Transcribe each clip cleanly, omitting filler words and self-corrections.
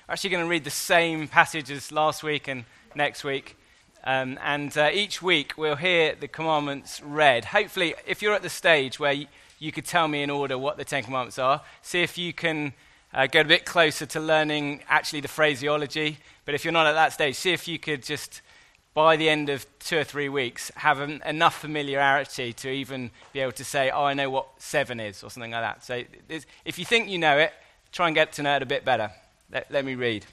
We're actually going to read the same passage as last week and next week. And each week we'll hear the commandments read. Hopefully, if you're at the stage where you could tell me in order what the Ten Commandments are, see if you can get a bit closer to learning actually the phraseology. But if you're not at that stage, see if you could just, by the end of 2 or 3 weeks, have enough familiarity to even be able to say, oh, I know what 7 is, or something like that. So if you think you know it, try and get to know it a bit better. Let me read.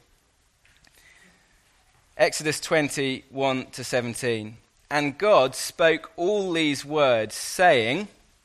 Exodus 21 to 17. And God spoke all these words, saying,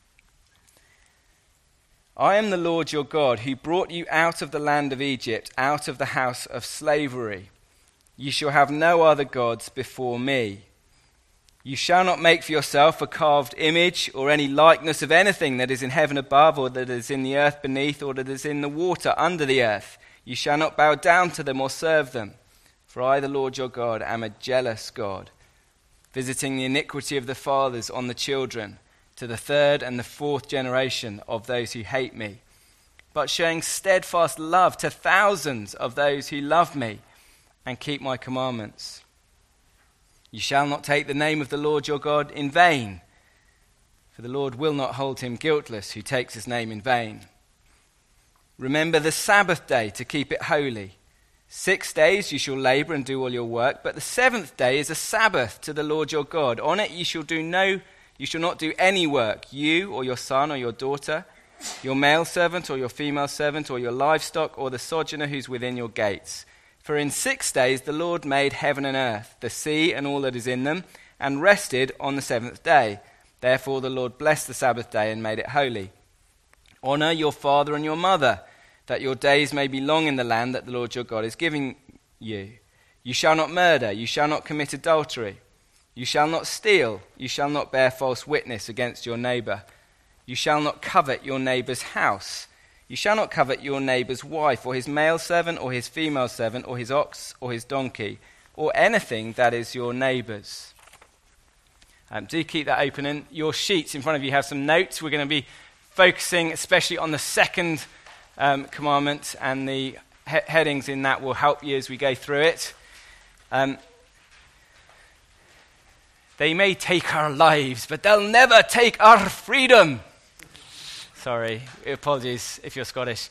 I am the Lord your God, who brought you out of the land of Egypt, out of the house of slavery. You shall have no other gods before me. You shall not make for yourself a carved image or any likeness of anything that is in heaven above, or that is in the earth beneath, or that is in the water under the earth. You shall not bow down to them or serve them. For I, the Lord your God, am a jealous God, visiting the iniquity of the fathers on the children, to the 3rd and the 4th generation of those who hate me, but showing steadfast love to thousands of those who love me and keep my commandments. You shall not take the name of the Lord your God in vain, for the Lord will not hold him guiltless who takes his name in vain. Remember the Sabbath day to keep it holy. 6 days you shall labor and do all your work, but the 7th day is a Sabbath to the Lord your God. On it you shall not do any work, you or your son or your daughter, your male servant or your female servant, or your livestock, or the sojourner who's within your gates. For in 6 days the Lord made heaven and earth, the sea and all that is in them, and rested on the 7th day. Therefore the Lord blessed the Sabbath day and made it holy. Honor your father and your mother, that your days may be long in the land that the Lord your God is giving you. You shall not murder, you shall not commit adultery, you shall not steal, you shall not bear false witness against your neighbor, you shall not covet your neighbor's house, you shall not covet your neighbor's wife, or his male servant, or his female servant, or his ox, or his donkey, or anything that is your neighbor's. Do keep that open. In your sheets in front of you have some notes. We're going to be focusing especially on the second commandment, and the headings in that will help you as we go through it. They may take our lives, but they'll never take our freedom. Sorry, apologies if you're Scottish.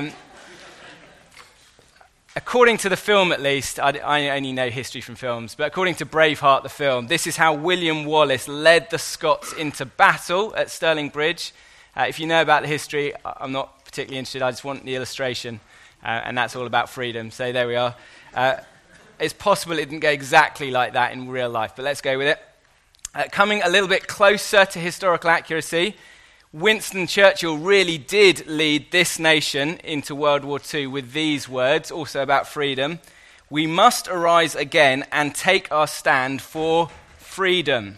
According to the film, at least, I only know history from films, but according to Braveheart, the film, this is how William Wallace led the Scots into battle at Stirling Bridge. If you know about the history, I'm not particularly interested. I just want the illustration, and that's all about freedom. So there we are. It's possible it didn't go exactly like that in real life, but let's go with it. Coming a little bit closer to historical accuracy, Winston Churchill really did lead this nation into World War II with these words, also about freedom. We must arise again and take our stand for freedom.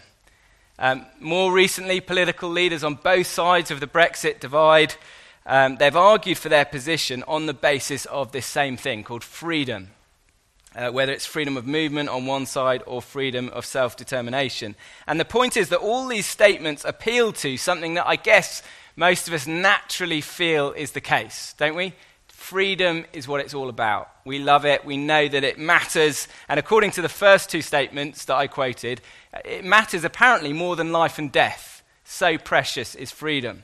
More recently, political leaders on both sides of the Brexit divide, they've argued for their position on the basis of this same thing called freedom, whether it's freedom of movement on one side or freedom of self-determination. And the point is that all these statements appeal to something that I guess most of us naturally feel is the case, don't we? Freedom is what it's all about. We love it. We know that it matters. And according to the first 2 statements that I quoted, it matters apparently more than life and death. So precious is freedom.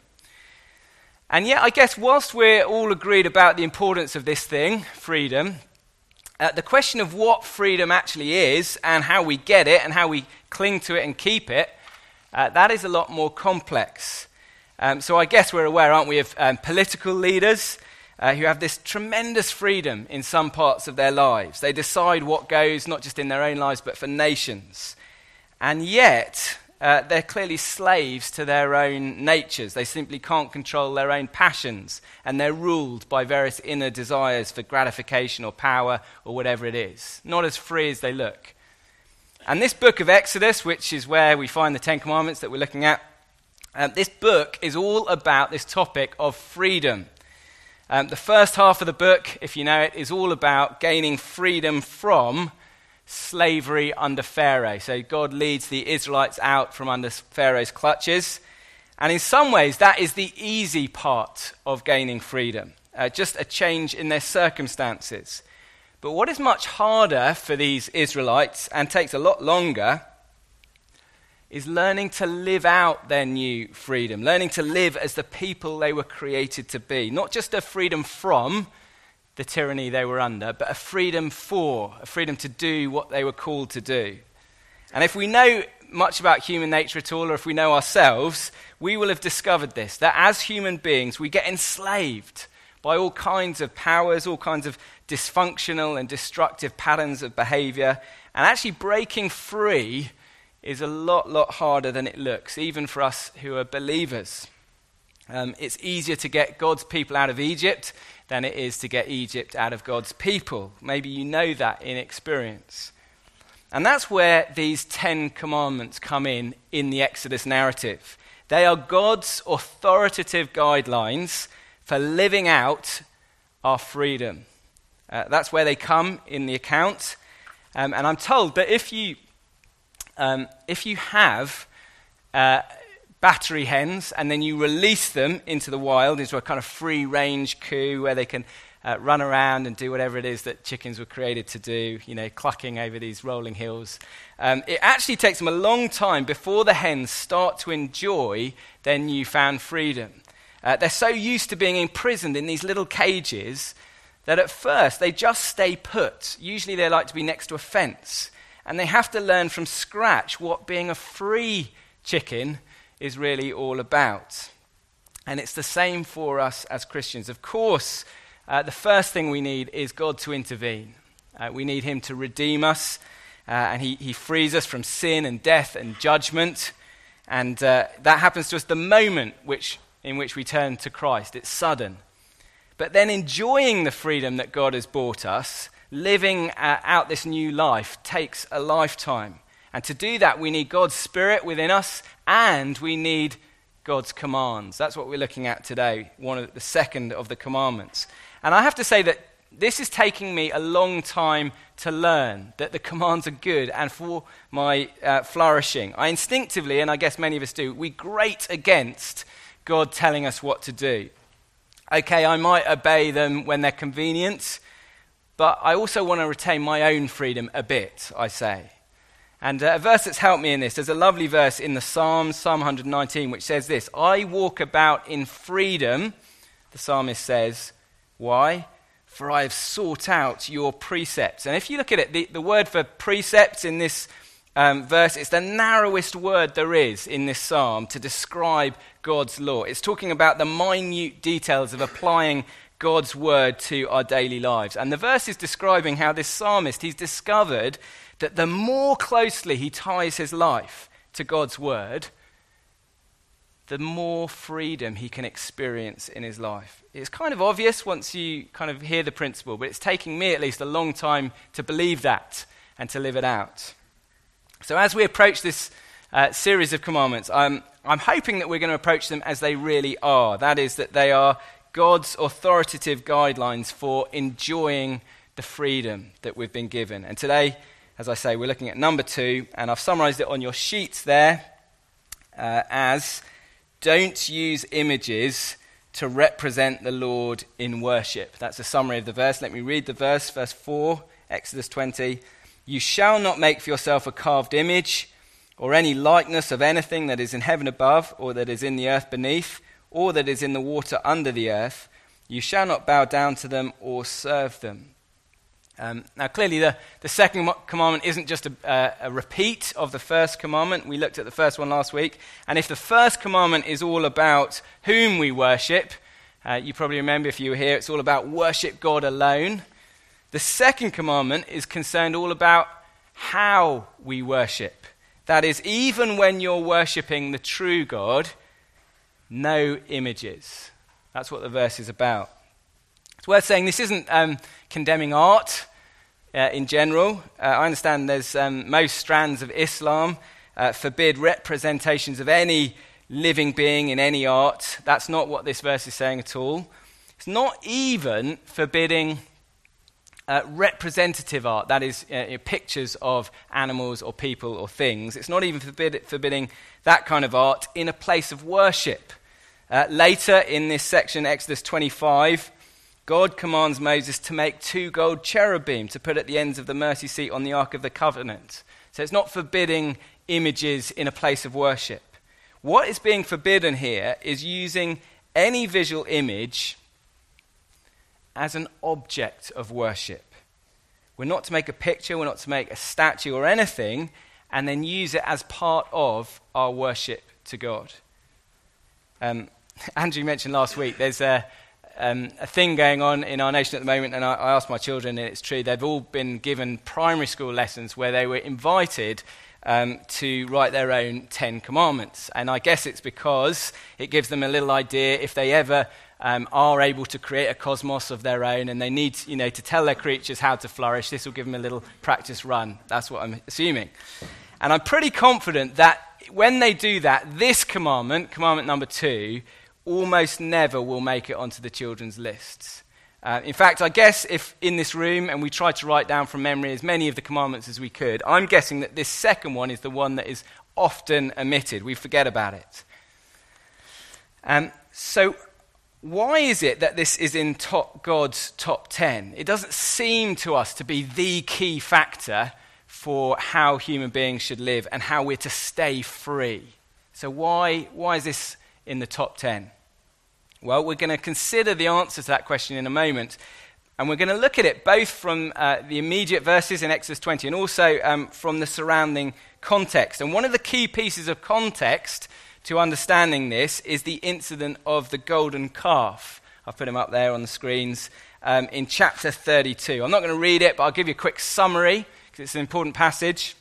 And yet, I guess, whilst we're all agreed about the importance of this thing, freedom, the question of what freedom actually is and how we get it and how we cling to it and keep it, that is a lot more complex. So I guess we're aware, aren't we, of political leaders who have this tremendous freedom in some parts of their lives. They decide what goes, not just in their own lives, but for nations. And yet, they're clearly slaves to their own natures. They simply can't control their own passions, and they're ruled by various inner desires for gratification or power or whatever it is. Not as free as they look. And this book of Exodus, which is where we find the Ten Commandments that we're looking at, this book is all about this topic of freedom. The first half of the book, if you know it, is all about gaining freedom from slavery under Pharaoh. So God leads the Israelites out from under Pharaoh's clutches. And in some ways, that is the easy part of gaining freedom. Just a change in their circumstances. But what is much harder for these Israelites, and takes a lot longer, is learning to live out their new freedom, learning to live as the people they were created to be. Not just a freedom from the tyranny they were under, but a freedom to do what they were called to do. And if we know much about human nature at all, or if we know ourselves, we will have discovered this, that as human beings, we get enslaved by all kinds of powers, all kinds of dysfunctional and destructive patterns of behavior, and actually breaking free is a lot harder than it looks, even for us who are believers. It's easier to get God's people out of Egypt than it is to get Egypt out of God's people. Maybe you know that in experience. And that's where these 10 commandments come in the Exodus narrative. They are God's authoritative guidelines for living out our freedom. That's where they come in the account. And I'm told that if you have battery hens and then you release them into the wild, into a kind of free-range coop where they can run around and do whatever it is that chickens were created to do, clucking over these rolling hills. It actually takes them a long time before the hens start to enjoy their newfound freedom. They're so used to being imprisoned in these little cages that at first they just stay put. Usually they like to be next to a fence. And they have to learn from scratch what being a free chicken is really all about. And it's the same for us as Christians. Of course, the first thing we need is God to intervene. We need him to redeem us, and he frees us from sin and death and judgment. And that happens to us the moment in which we turn to Christ. It's sudden. But then enjoying the freedom that God has brought us, living out this new life, takes a lifetime. And to do that, we need God's Spirit within us, and we need God's commands. That's what we're looking at today, the second of the commandments. And I have to say that this is taking me a long time to learn, that the commands are good and for my flourishing. I instinctively, and I guess many of us do, we grate against God telling us what to do. Okay, I might obey them when they're convenient, but I also want to retain my own freedom a bit, I say. And a verse that's helped me in this, there's a lovely verse in the Psalms, Psalm 119, which says this: I walk about in freedom, the psalmist says. Why? For I have sought out your precepts. And if you look at it, the word for precepts in this verse, it's the narrowest word there is in this psalm to describe God's law. It's talking about the minute details of applying God's word to our daily lives. And the verse is describing how this psalmist, he's discovered that the more closely he ties his life to God's word, the more freedom he can experience in his life. It's kind of obvious once you kind of hear the principle, but it's taking me at least a long time to believe that and to live it out. So as we approach this series of commandments, I'm hoping that we're going to approach them as they really are. That is, that they are God's authoritative guidelines for enjoying the freedom that we've been given. And today, as I say, we're looking at number 2, and I've summarized it on your sheets there as don't use images to represent the Lord in worship. That's a summary of the verse. Let me read the verse, verse 4, Exodus 20. You shall not make for yourself a carved image or any likeness of anything that is in heaven above, or that is in the earth beneath, or that is in the water under the earth. You shall not bow down to them or serve them. Now, clearly, the second commandment isn't just a repeat of the first commandment. We looked at the first one last week. And if the first commandment is all about whom we worship, you probably remember if you were here, it's all about worship God alone. The second commandment is concerned all about how we worship. That is, even when you're worshipping the true God, no images. That's what the verse is about. It's worth saying this isn't condemning art in general. I understand there's most strands of Islam forbid representations of any living being in any art. That's not what this verse is saying at all. It's not even forbidding representative art, that is, pictures of animals or people or things. It's not even forbidding that kind of art in a place of worship. Later in this section, Exodus 25, God commands Moses to make 2 gold cherubim to put at the ends of the mercy seat on the Ark of the Covenant. So it's not forbidding images in a place of worship. What is being forbidden here is using any visual image as an object of worship. We're not to make a picture, we're not to make a statue or anything, and then use it as part of our worship to God. Andrew mentioned last week, there's a thing going on in our nation at the moment, and I asked my children, and it's true, they've all been given primary school lessons where they were invited to write their own 10 commandments. And I guess it's because it gives them a little idea if they ever are able to create a cosmos of their own and they need to tell their creatures how to flourish, this will give them a little practice run. That's what I'm assuming. And I'm pretty confident that when they do that, this commandment number 2, almost never will make it onto the children's lists. In fact, I guess if in this room, and we tried to write down from memory as many of the commandments as we could, I'm guessing that this second one is the one that is often omitted. We forget about it. So why is it that this is in God's top 10? It doesn't seem to us to be the key factor for how human beings should live and how we're to stay free. So why is this in the top 10? Well, we're going to consider the answer to that question in a moment, and we're going to look at it both from the immediate verses in Exodus 20 and also from the surrounding context. And one of the key pieces of context to understanding this is the incident of the golden calf. I've put them up there on the screens in chapter 32. I'm not going to read it, but I'll give you a quick summary because it's an important passage.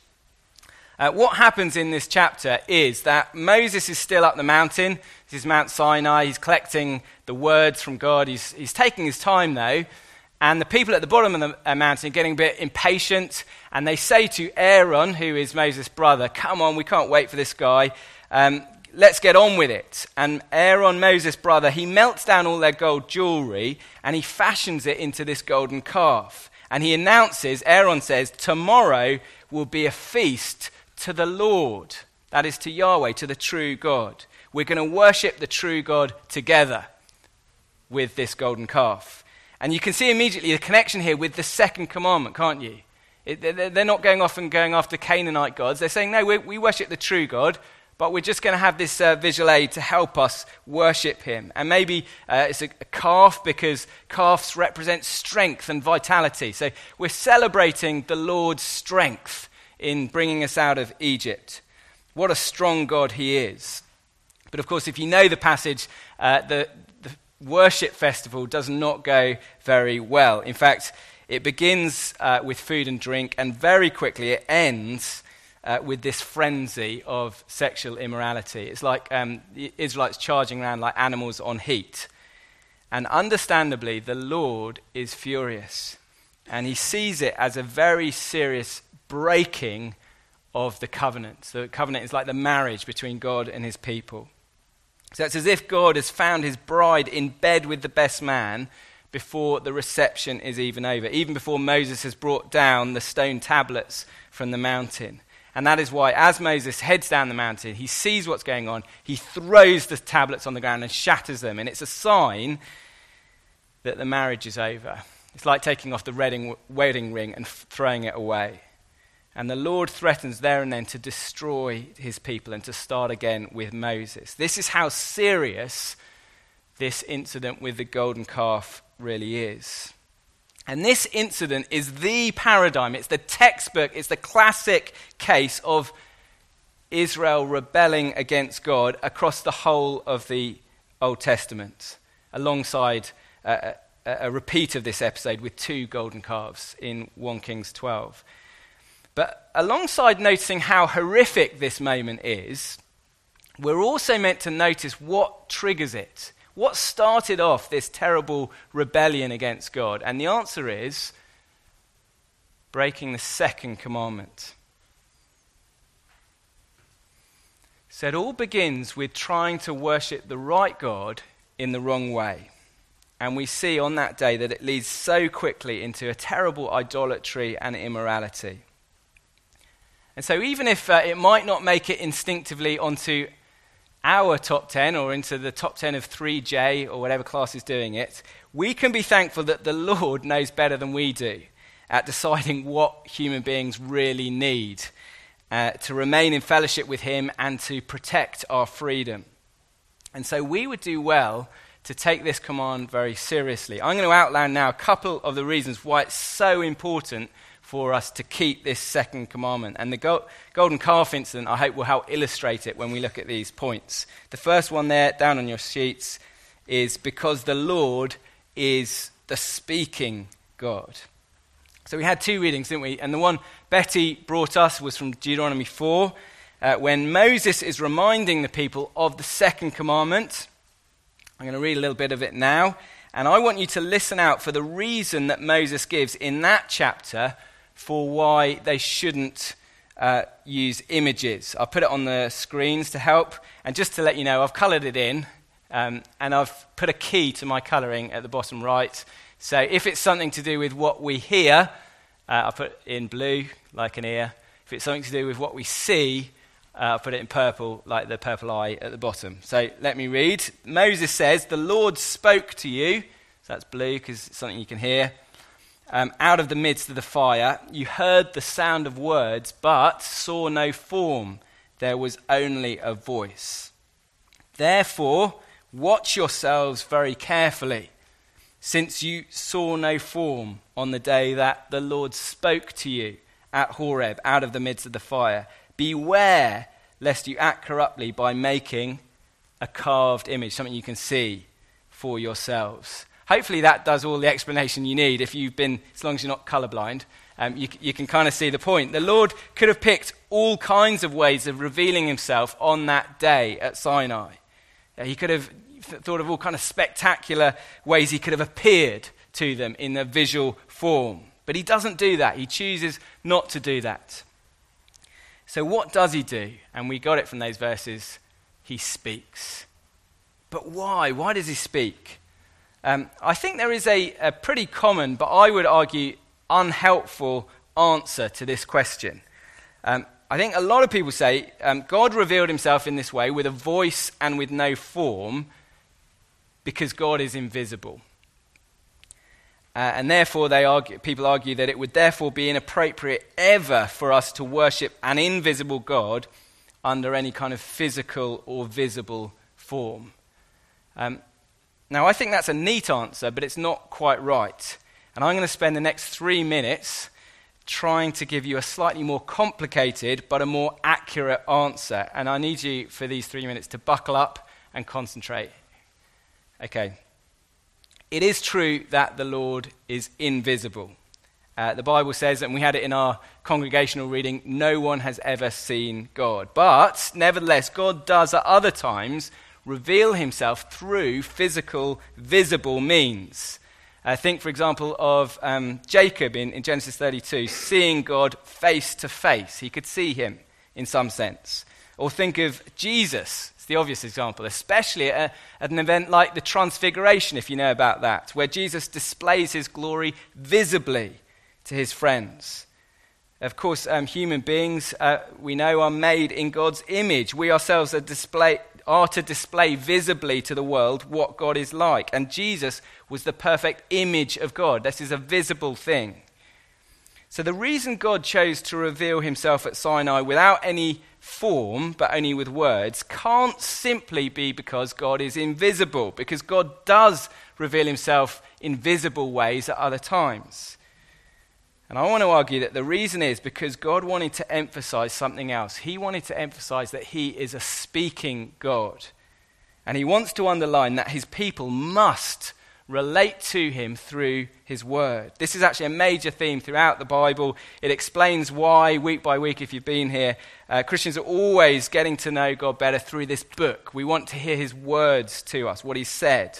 What happens in this chapter is that Moses is still up the mountain. This is Mount Sinai. He's collecting the words from God. He's taking his time, though. And the people at the bottom of the mountain are getting a bit impatient. And they say to Aaron, who is Moses' brother, "Come on, we can't wait for this guy. Let's get on with it." And Aaron, Moses' brother, he melts down all their gold jewelry and he fashions it into this golden calf. And he announces, Aaron says, tomorrow will be a feast to the Lord, that is to Yahweh, to the true God. We're going to worship the true God together with this golden calf. And you can see immediately the connection here with the second commandment, can't you? They're not going off and going after Canaanite gods. They're saying, no, we worship the true God, but we're just going to have this visual aid to help us worship him. And maybe it's a calf because calves represent strength and vitality. So we're celebrating the Lord's strength in bringing us out of Egypt. What a strong God he is. But of course, if you know the passage, the worship festival does not go very well. In fact, it begins with food and drink, and very quickly it ends with this frenzy of sexual immorality. It's like the Israelites charging around like animals on heat. And understandably, the Lord is furious. And he sees it as a very serious breaking of the covenant. So the covenant is like the marriage between God and his people. So it's as if God has found his bride in bed with the best man before the reception is even over, even before Moses has brought down the stone tablets from the mountain. And that is why, as Moses heads down the mountain, he sees what's going on, he throws the tablets on the ground and shatters them. And it's a sign that the marriage is over. It's like taking off the wedding ring and throwing it away. And the Lord threatens there and then to destroy his people and to start again with Moses. This is how serious this incident with the golden calf really is. And this incident is the paradigm, it's the textbook, it's the classic case of Israel rebelling against God across the whole of the Old Testament, alongside a repeat of this episode with 2 golden calves in 1 Kings 12. But alongside noticing how horrific this moment is, we're also meant to notice what triggers it. What started off this terrible rebellion against God? And the answer is breaking the second commandment. So it all begins with trying to worship the right God in the wrong way. And we see on that day that it leads so quickly into a terrible idolatry and immorality. And so even if it might not make it instinctively onto our top 10 or into the top 10 of 3J or whatever class is doing it, we can be thankful that the Lord knows better than we do at deciding what human beings really need to remain in fellowship with him and to protect our freedom. And so we would do well to take this command very seriously. I'm going to outline now a couple of the reasons why it's so important for us to keep this second commandment. And the golden calf incident, I hope, will help illustrate it when we look at these points. The first one there, down on your sheets, is because the Lord is the speaking God. So we had two readings, didn't we? And the one Betty brought us was from Deuteronomy 4, when Moses is reminding the people of the second commandment. I'm going to read a little bit of it now. And I want you to listen out for the reason that Moses gives in that chapter for why they shouldn't use images. I'll put it on the screens to help. And just to let you know, I've coloured it in. And I've put a key to my colouring at the bottom right. So if it's something to do with what we hear, I'll put it in blue, like an ear. If it's something to do with what we see, I'll put it in purple, like the purple eye at the bottom. So let me read. Moses says, "The Lord spoke to you," so that's blue because it's something you can hear, "out of the midst of the fire. You heard the sound of words, but saw no form. There was only a voice. Therefore, watch yourselves very carefully, since you saw no form on the day that the Lord spoke to you at Horeb out of the midst of the fire. Beware lest you act corruptly by making a carved image," something you can see for yourselves. Hopefully that does all the explanation you need. If you've been, as long as you're not colorblind, you can kind of see the point. The Lord could have picked all kinds of ways of revealing himself on that day at Sinai. He could have thought of all kind of spectacular ways he could have appeared to them in a visual form. But he doesn't do that. He chooses not to do that. So what does he do? And we got it from those verses. He speaks. But why? Why does he speak? I think there is a pretty common, but I would argue unhelpful answer to this question. I think a lot of people say God revealed himself in this way with a voice and with no form because God is invisible. And therefore, people argue that it would therefore be inappropriate ever for us to worship an invisible God under any kind of physical or visible form. Now, I think that's a neat answer, but it's not quite right. And I'm going to spend the next 3 minutes trying to give you a slightly more complicated but a more accurate answer. And I need you for these 3 minutes to buckle up and concentrate. Okay. It is true that the Lord is invisible. The Bible says, and we had it in our congregational reading, no one has ever seen God. But nevertheless, God does at other times reveal himself through physical, visible means. Think, for example, of Jacob in Genesis 32, seeing God face to face. He could see him in some sense. Or think of Jesus. It's the obvious example, especially at an event like the Transfiguration, if you know about that, where Jesus displays his glory visibly to his friends. Of course, human beings, we know, are made in God's image. We ourselves are to display visibly to the world what God is like. And Jesus was the perfect image of God. This is a visible thing. So the reason God chose to reveal himself at Sinai without any form, but only with words, can't simply be because God is invisible, because God does reveal himself in visible ways at other times. And I want to argue that the reason is because God wanted to emphasize something else. He wanted to emphasize that he is a speaking God. And he wants to underline that his people must relate to him through his word. This is actually a major theme throughout the Bible. It explains why, week by week, if you've been here, Christians are always getting to know God better through this book. We want to hear his words to us, what he said.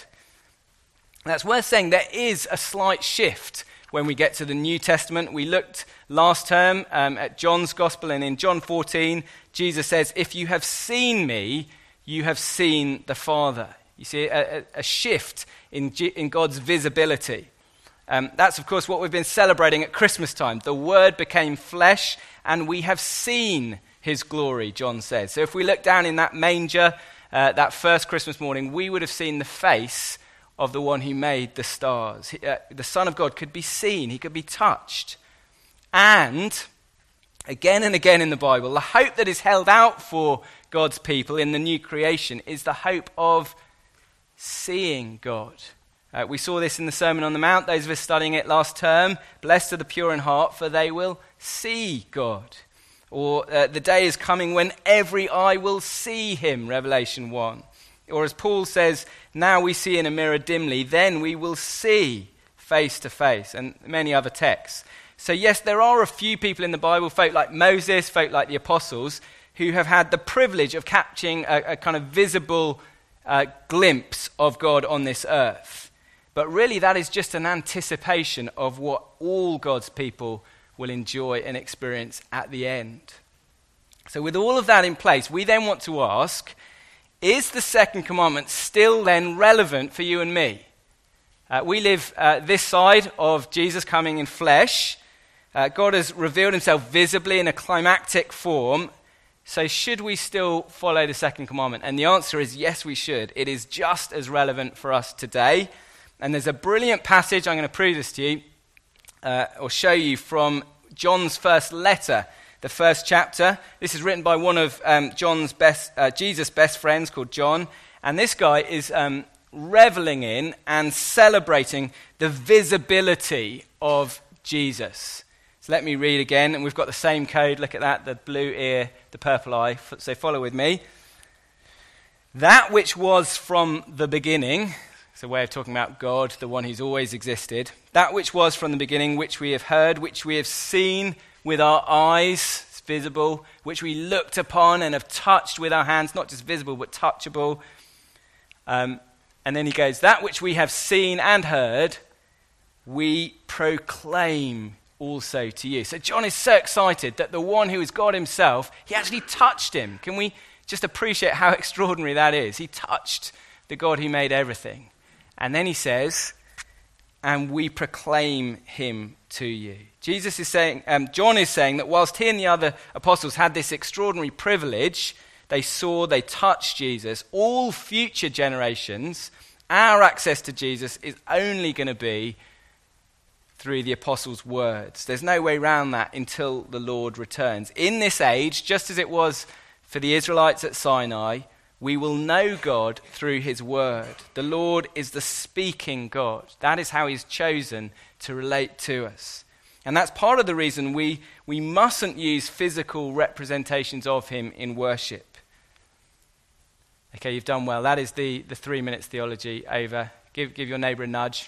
That's worth saying there is a slight shift when we get to the New Testament. We looked last term at John's Gospel, and in John 14, Jesus says, "If you have seen me, you have seen the Father." You see a shift in God's visibility. That's, of course, what we've been celebrating at Christmas time. The Word became flesh, and we have seen his glory, John says. So if we look down in that manger that first Christmas morning, we would have seen the face of the one who made the stars. The Son of God could be seen, he could be touched. And again in the Bible, the hope that is held out for God's people in the new creation is the hope of seeing God. We saw this in the Sermon on the Mount, those of us studying it last term. Blessed are the pure in heart, for they will see God. Or the day is coming when every eye will see him, Revelation 1. Or as Paul says, now we see in a mirror dimly, then we will see face to face, and many other texts. So yes, there are a few people in the Bible, folk like Moses, folk like the apostles, who have had the privilege of capturing a kind of visible glimpse of God on this earth. But really that is just an anticipation of what all God's people will enjoy and experience at the end. So with all of that in place, we then want to ask, is the second commandment still then relevant for you and me? We live this side of Jesus coming in flesh. God has revealed himself visibly in a climactic form. So should we still follow the second commandment? And the answer is yes, we should. It is just as relevant for us today. And there's a brilliant passage, I'm going to prove this to you, or show you from John's first letter, the first chapter. This is written by one of Jesus' best friends called John. And this guy is reveling in and celebrating the visibility of Jesus. So let me read again, and we've got the same code. Look at that, the blue ear, the purple eye. So follow with me. That which was from the beginning, it's a way of talking about God, the one who's always existed. That which was from the beginning, which we have heard, which we have seen with our eyes, it's visible, which we looked upon and have touched with our hands, not just visible but touchable. And then he goes, that which we have seen and heard, we proclaim also to you. So John is so excited that the one who is God himself, he actually touched him. Can we just appreciate how extraordinary that is? He touched the God who made everything. And then he says, and we proclaim him to you. Jesus is saying, John is saying that whilst he and the other apostles had this extraordinary privilege, they saw, they touched Jesus, all future generations, our access to Jesus is only going to be through the apostles' words. There's no way around that until the Lord returns. In this age, just as it was for the Israelites at Sinai, we will know God through his word. The Lord is the speaking God. That is how he's chosen to relate to us. And that's part of the reason we mustn't use physical representations of him in worship. Okay, you've done well. That is the 3 minutes theology over. Give your neighbour a nudge.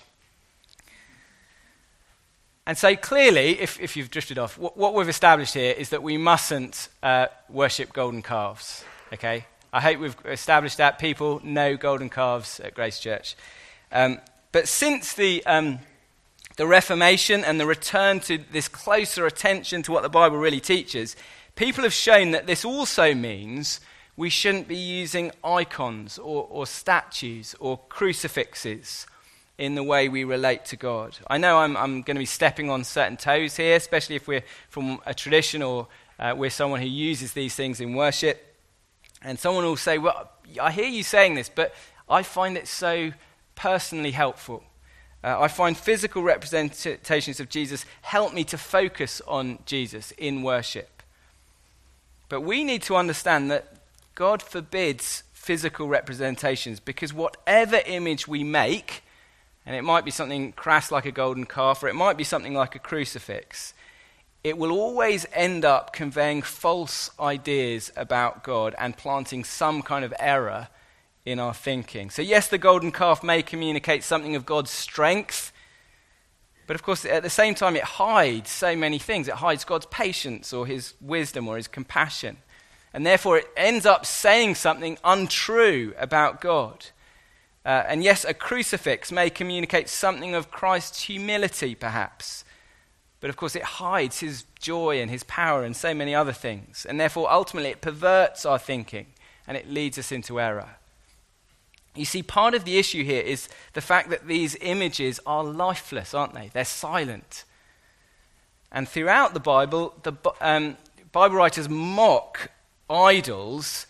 And so clearly, if you've drifted off, what we've established here is that we mustn't worship golden calves. Okay? I hope we've established that. People know golden calves at Grace Church. But since the Reformation and the return to this closer attention to what the Bible really teaches, people have shown that this also means we shouldn't be using icons or statues or crucifixes in the way we relate to God. I know I'm going to be stepping on certain toes here, especially if we're from a tradition or we're someone who uses these things in worship. And someone will say, well, I hear you saying this, but I find it so personally helpful. I find physical representations of Jesus help me to focus on Jesus in worship. But we need to understand that God forbids physical representations because whatever image we make, and it might be something crass like a golden calf, or it might be something like a crucifix, it will always end up conveying false ideas about God and planting some kind of error in our thinking. So yes, the golden calf may communicate something of God's strength, but of course at the same time it hides so many things. It hides God's patience or his wisdom or his compassion. And therefore it ends up saying something untrue about God. And yes, a crucifix may communicate something of Christ's humility perhaps. But of course it hides his joy and his power and so many other things. And therefore ultimately it perverts our thinking and it leads us into error. You see, part of the issue here is the fact that these images are lifeless, aren't they? They're silent. And throughout the Bible, Bible writers mock idols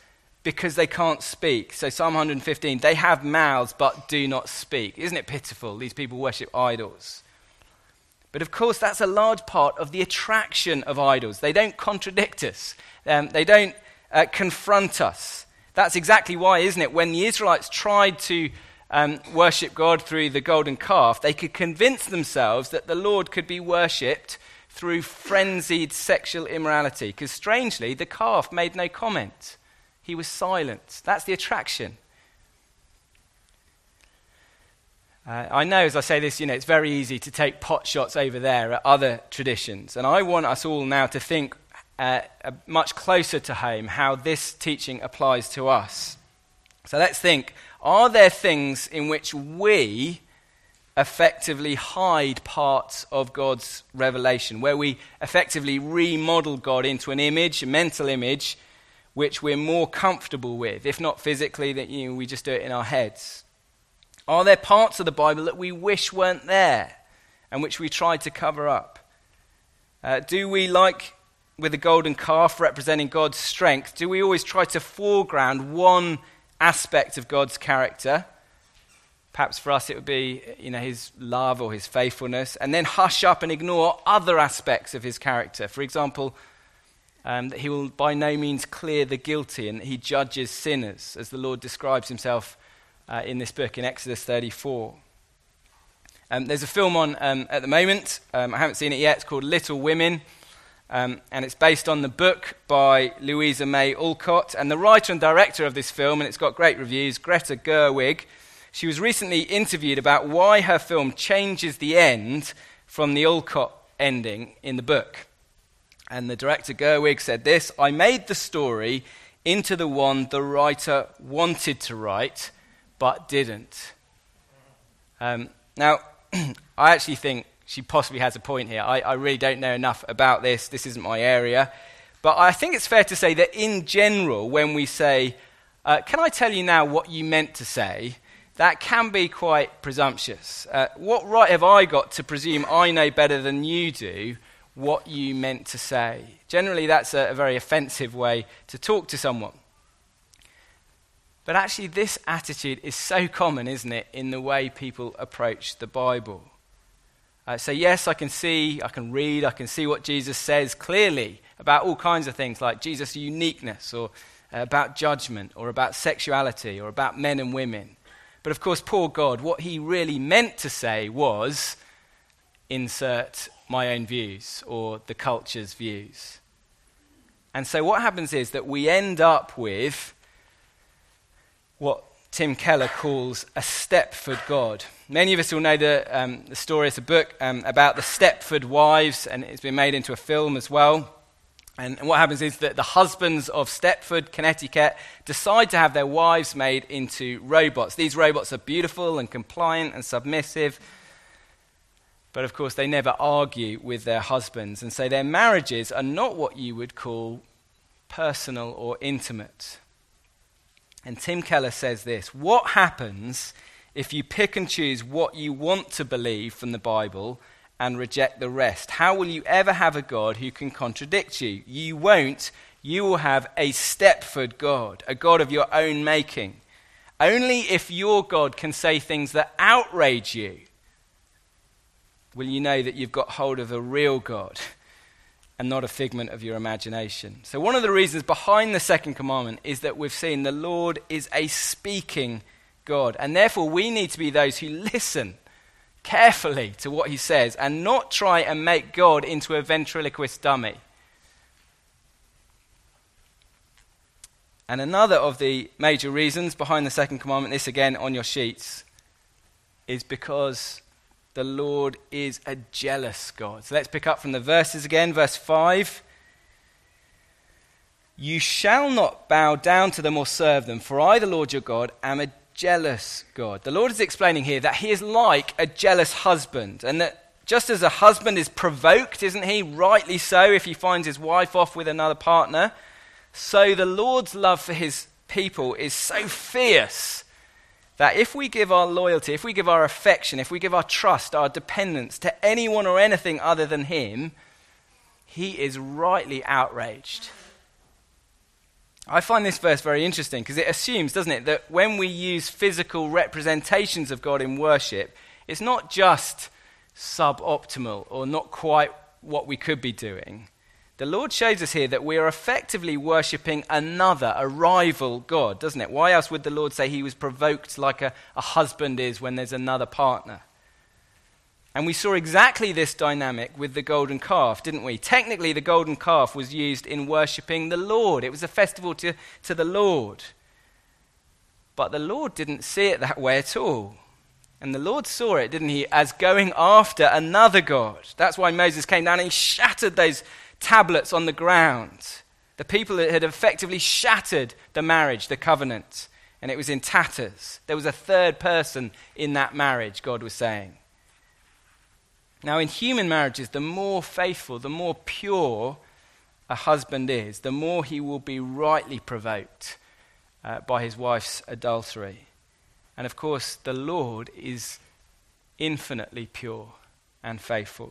because they can't speak. So Psalm 115, they have mouths but do not speak. Isn't it pitiful? These people worship idols. But of course, that's a large part of the attraction of idols. They don't contradict us. They don't confront us. That's exactly why, isn't it? When the Israelites tried to worship God through the golden calf, they could convince themselves that the Lord could be worshipped through frenzied sexual immorality. Because strangely, the calf made no comment. He was silent. That's the attraction. I know as I say this, it's very easy to take pot shots over there at other traditions. And I want us all now to think much closer to home how this teaching applies to us. So let's think, are there things in which we effectively hide parts of God's revelation, where we effectively remodel God into an image, a mental image, which we're more comfortable with, if not physically, that we just do it in our heads? Are there parts of the Bible that we wish weren't there and which we try to cover up? Do we, like with the golden calf representing God's strength, do we always try to foreground one aspect of God's character? Perhaps for us it would be, his love or his faithfulness, and then hush up and ignore other aspects of his character. For example, that he will by no means clear the guilty and that he judges sinners, as the Lord describes himself in this book in Exodus 34. There's a film on at the moment. I haven't seen it yet. It's called Little Women. And it's based on the book by Louisa May Alcott. And the writer and director of this film, and it's got great reviews, Greta Gerwig, she was recently interviewed about why her film changes the end from the Alcott ending in the book. And the director Gerwig said this: "I made the story into the one the writer wanted to write, but didn't." Now, I actually think she possibly has a point here. I really don't know enough about this. This isn't my area. But I think it's fair to say that in general, when we say, can I tell you now what you meant to say, that can be quite presumptuous. What right have I got to presume I know better than you do what you meant to say? Generally, that's a very offensive way to talk to someone. But actually, this attitude is so common, isn't it, in the way people approach the Bible. So yes, I can read, I can see what Jesus says clearly about all kinds of things like Jesus' uniqueness, or about judgment, or about sexuality, or about men and women. But of course, poor God, what he really meant to say was, insert my own views, or the culture's views. And so what happens is that we end up with what Tim Keller calls a Stepford God. Many of us will know the story. It's a book about the Stepford wives, and it's been made into a film as well. And what happens is that the husbands of Stepford, Connecticut, decide to have their wives made into robots. These robots are beautiful and compliant and submissive, but of course they never argue with their husbands, and so their marriages are not what you would call personal or intimate. And Tim Keller says this: what happens if you pick and choose what you want to believe from the Bible and reject the rest? How will you ever have a God who can contradict you? You won't. You will have a Stepford God, a God of your own making. Only if your God can say things that outrage you will you know that you've got hold of a real God and not a figment of your imagination. So one of the reasons behind the second commandment is that we've seen the Lord is a speaking God, and therefore we need to be those who listen carefully to what he says and not try and make God into a ventriloquist dummy. And another of the major reasons behind the second commandment, this again on your sheets, is because the Lord is a jealous God. So let's pick up from the verses again. Verse 5. You shall not bow down to them or serve them, for I, the Lord your God, am a jealous God. The Lord is explaining here that he is like a jealous husband, and that just as a husband is provoked, isn't he, rightly so, if he finds his wife off with another partner, so the Lord's love for his people is so fierce that if we give our loyalty, if we give our affection, if we give our trust, our dependence to anyone or anything other than him, he is rightly outraged. I find this verse very interesting because it assumes, doesn't it, that when we use physical representations of God in worship, it's not just suboptimal or not quite what we could be doing. The Lord shows us here that we are effectively worshipping a rival God, doesn't it? Why else would the Lord say he was provoked like a husband is when there's another partner? And we saw exactly this dynamic with the golden calf, didn't we? Technically, the golden calf was used in worshipping the Lord. It was a festival to the Lord. But the Lord didn't see it that way at all. And the Lord saw it, didn't he, as going after another God. That's why Moses came down and he shattered those tablets on the ground. The people had effectively shattered the marriage, the covenant, and it was in tatters. There was a third person in that marriage, God was saying. Now, in human marriages, the more faithful, the more pure a husband is, the more he will be rightly provoked by his wife's adultery. And of course, the Lord is infinitely pure and faithful.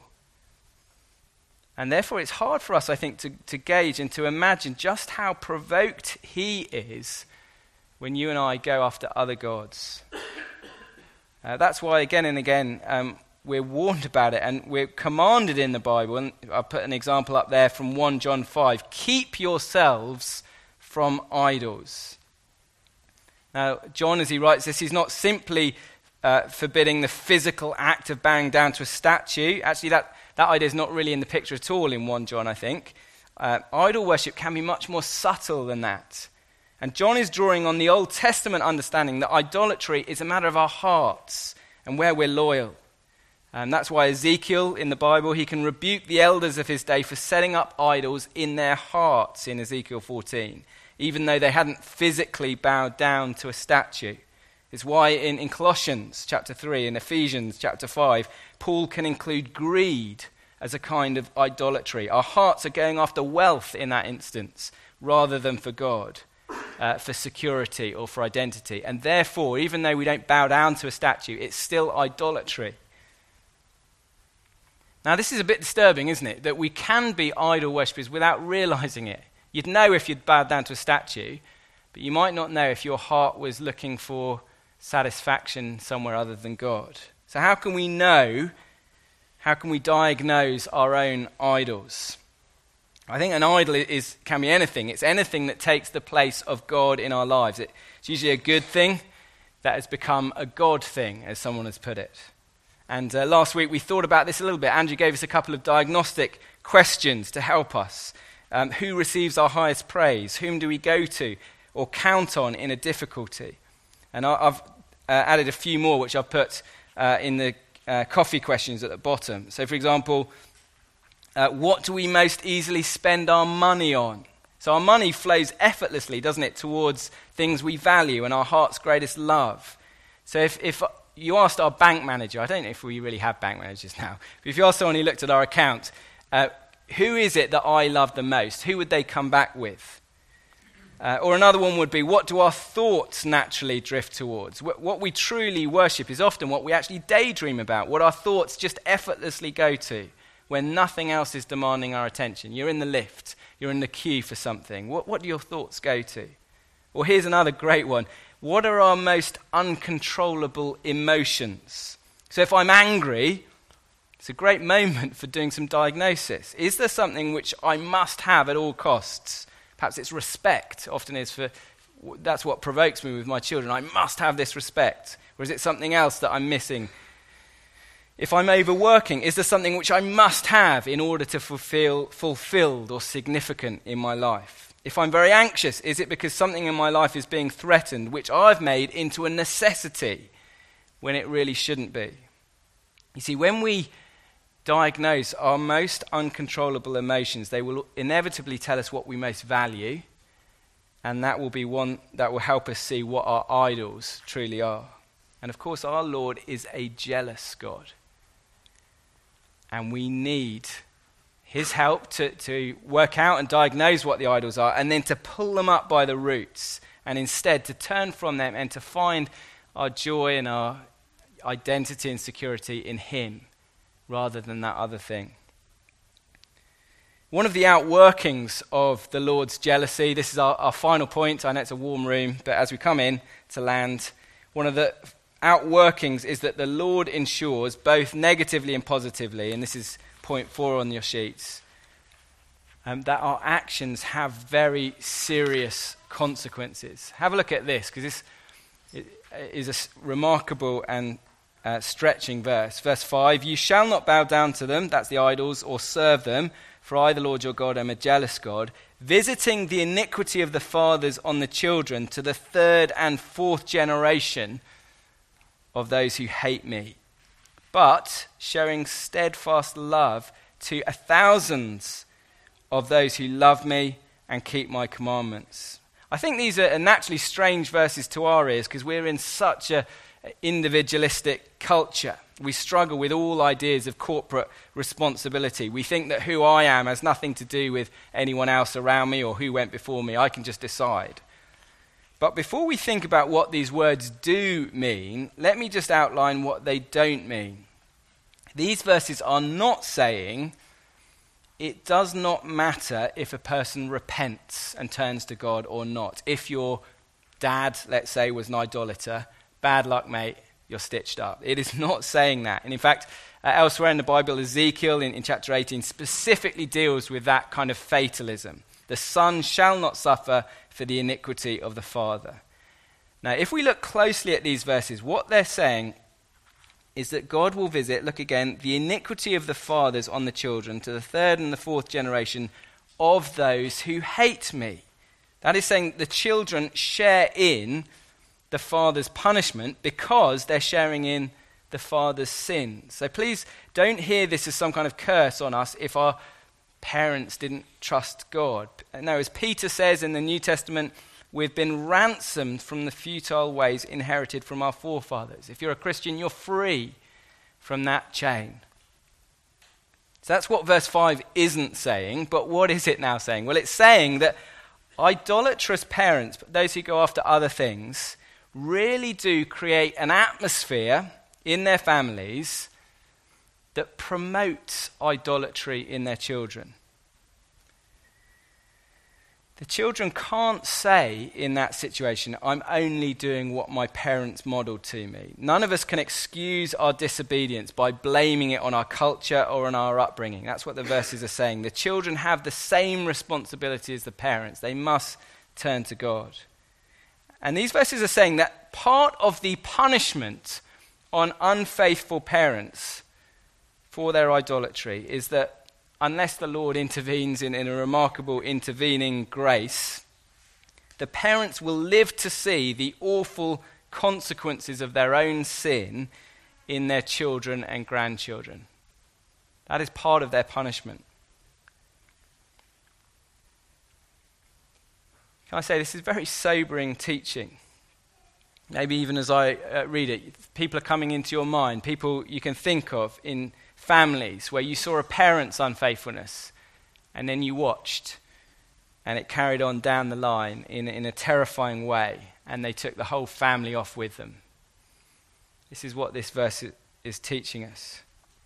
And therefore, it's hard for us, I think, to gauge and to imagine just how provoked he is when you and I go after other gods. That's why, again and again, we're warned about it and we're commanded in the Bible. And I'll put an example up there from 1 John 5. Keep yourselves from idols. Now, John, as he writes this, he's not simply forbidding the physical act of bowing down to a statue. Actually, that idea is not really in the picture at all in 1 John, I think. Idol worship can be much more subtle than that. And John is drawing on the Old Testament understanding that idolatry is a matter of our hearts and where we're loyal. And that's why Ezekiel in the Bible, he can rebuke the elders of his day for setting up idols in their hearts in Ezekiel 14, even though they hadn't physically bowed down to a statue. It's why in Colossians chapter 3 and Ephesians chapter 5, Paul can include greed as a kind of idolatry. Our hearts are going after wealth in that instance rather than for God, for security or for identity. And therefore, even though we don't bow down to a statue, it's still idolatry. Now, this is a bit disturbing, isn't it? That we can be idol worshippers without realizing it. You'd know if you'd bowed down to a statue, but you might not know if your heart was looking for satisfaction somewhere other than God. So how can we know? How can we diagnose our own idols? I think an idol can be anything. It's anything that takes the place of God in our lives. It's usually a good thing that has become a God thing, as someone has put it. And last week we thought about this a little bit. Andrew gave us a couple of diagnostic questions to help us. Who receives our highest praise? Whom do we go to or count on in a difficulty? And I've added a few more, which I've put in the coffee questions at the bottom. So, for example, what do we most easily spend our money on? So our money flows effortlessly, doesn't it, towards things we value and our heart's greatest love. So if you asked our bank manager, I don't know if we really have bank managers now, but if you asked someone who looked at our account, who is it that I love the most? Who would they come back with? Or another one would be, what do our thoughts naturally drift towards? What we truly worship is often what we actually daydream about, what our thoughts just effortlessly go to when nothing else is demanding our attention. You're in the lift, you're in the queue for something. What do your thoughts go to? Or here's another great one. What are our most uncontrollable emotions? So if I'm angry, it's a great moment for doing some diagnosis. Is there something which I must have at all costs? Perhaps it's respect, often is that's what provokes me with my children. I must have this respect. Or is it something else that I'm missing? If I'm overworking, is there something which I must have in order to feel fulfilled or significant in my life? If I'm very anxious, is it because something in my life is being threatened, which I've made into a necessity when it really shouldn't be? You see, when we diagnose our most uncontrollable emotions, they will inevitably tell us what we most value, and that will be one that will help us see what our idols truly are. And of course, our Lord is a jealous God, and we need his help to work out and diagnose what the idols are, and then to pull them up by the roots, and instead to turn from them and to find our joy and our identity and security in him, rather than that other thing. One of the outworkings of the Lord's jealousy, this is our final point. I know it's a warm room, but as we come in to land, one of the outworkings is that the Lord ensures both negatively and positively, and this is point 4 on your sheets, that our actions have very serious consequences. Have a look at this, because this is a remarkable and stretching verse. Verse 5, you shall not bow down to them, that's the idols, or serve them, for I, the Lord your God, am a jealous God, visiting the iniquity of the fathers on the children to the 3rd and 4th generation of those who hate me, but showing steadfast love to thousands of those who love me and keep my commandments. I think these are naturally strange verses to our ears because we're in such an individualistic culture. We struggle with all ideas of corporate responsibility. We think that who I am has nothing to do with anyone else around me or who went before me. I can just decide. But before we think about what these words do mean, let me just outline what they don't mean. These verses are not saying it does not matter if a person repents and turns to God or not. If your dad, let's say, was an idolater, bad luck, mate, you're stitched up. It is not saying that. And in fact, elsewhere in the Bible, Ezekiel in chapter 18 specifically deals with that kind of fatalism. The son shall not suffer for the iniquity of the father. Now, if we look closely at these verses, what they're saying is that God will visit, look again, the iniquity of the fathers on the children to the 3rd and the 4th generation of those who hate me. That is saying the children share in the father's punishment because they're sharing in the father's sin. So please don't hear this as some kind of curse on us if our parents didn't trust God. No, as Peter says in the New Testament, we've been ransomed from the futile ways inherited from our forefathers. If you're a Christian, you're free from that chain. So that's what verse 5 isn't saying, but what is it now saying? Well, it's saying that idolatrous parents, those who go after other things, really do create an atmosphere in their families that promotes idolatry in their children. The children can't say in that situation, I'm only doing what my parents modeled to me. None of us can excuse our disobedience by blaming it on our culture or on our upbringing. That's what the verses are saying. The children have the same responsibility as the parents. They must turn to God. And these verses are saying that part of the punishment on unfaithful parents for their idolatry is that unless the Lord intervenes in a remarkable intervening grace, the parents will live to see the awful consequences of their own sin in their children and grandchildren. That is part of their punishment. Can I say this is very sobering teaching? Maybe even as I read it, people are coming into your mind, people you can think of in families where you saw a parent's unfaithfulness and then you watched and it carried on down the line in a terrifying way and they took the whole family off with them. This is what this verse is teaching us.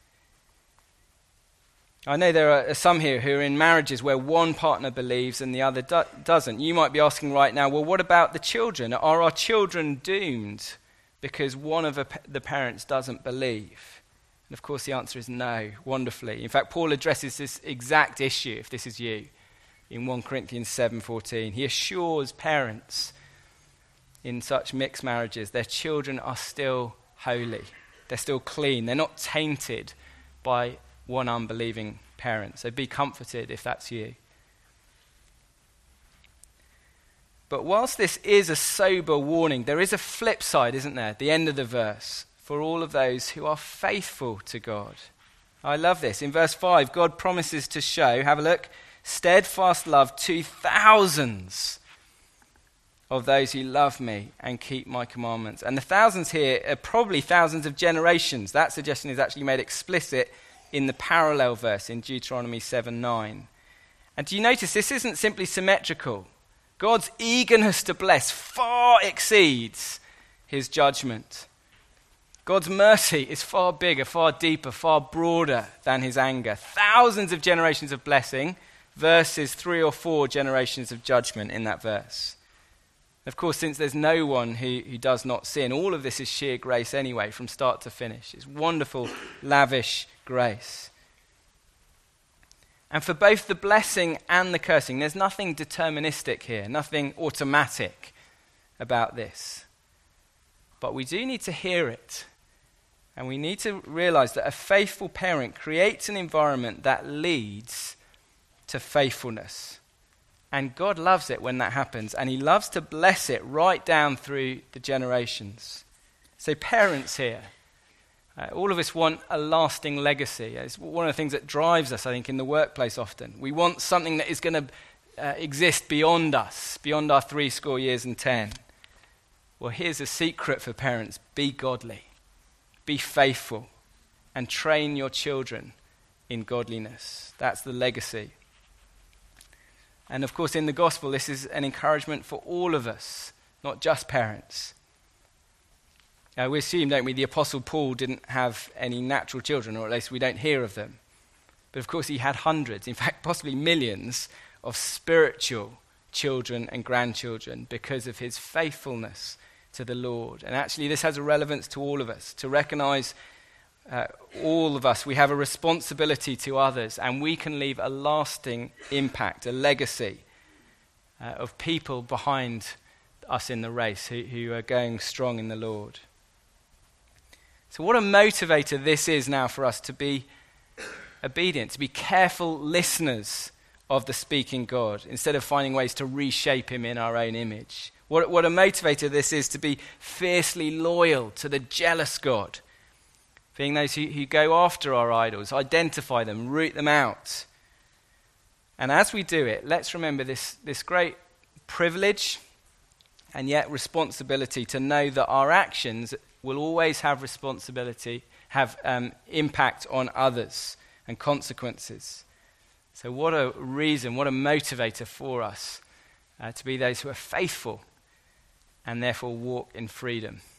I know there are some here who are in marriages where one partner believes and the other doesn't. You might be asking right now, well, what about the children? Are our children doomed because one of the parents doesn't believe? And of course the answer is no, wonderfully. In fact, Paul addresses this exact issue, if this is you, in 1 Corinthians 7:14. He assures parents in such mixed marriages their children are still holy. They're still clean. They're not tainted by one unbelieving parent. So be comforted if that's you. But whilst this is a sober warning, there is a flip side, isn't there? At the end of the verse, for all of those who are faithful to God. I love this. In verse 5, God promises to show, have a look, steadfast love to thousands of those who love me and keep my commandments. And the thousands here are probably thousands of generations. That suggestion is actually made explicit in the parallel verse in Deuteronomy 7:9. And do you notice this isn't simply symmetrical? God's eagerness to bless far exceeds his judgment. God's mercy is far bigger, far deeper, far broader than his anger. Thousands of generations of blessing verses 3 or 4 generations of judgment in that verse. Of course, since there's no one who does not sin, all of this is sheer grace anyway, from start to finish. It's wonderful, lavish grace. And for both the blessing and the cursing, there's nothing deterministic here, nothing automatic about this. But we do need to hear it. And we need to realize that a faithful parent creates an environment that leads to faithfulness. And God loves it when that happens. And he loves to bless it right down through the generations. So parents here, all of us want a lasting legacy. It's one of the things that drives us, I think, in the workplace often. We want something that is going to exist beyond us, beyond our 70 years and 10. Well, here's a secret for parents. Be godly. Be faithful. And train your children in godliness. That's the legacy. And of course, in the gospel, this is an encouragement for all of us, not just parents. We assume, don't we, the Apostle Paul didn't have any natural children, or at least we don't hear of them. But of course, he had hundreds, in fact, possibly millions of spiritual children and grandchildren because of his faithfulness to the Lord. And actually, this has a relevance to all of us, to recognize all of us, we have a responsibility to others, and we can leave a lasting impact, a legacy of people behind us in the race who are going strong in the Lord. So what a motivator this is now for us to be obedient, to be careful listeners of the speaking God, instead of finding ways to reshape him in our own image. What a motivator this is to be fiercely loyal to the jealous God, being those who go after our idols, identify them, root them out. And as we do it, let's remember this great privilege and yet responsibility to know that our actions will always have impact on others and consequences. So what a reason, what a motivator for us to be those who are faithful and therefore walk in freedom.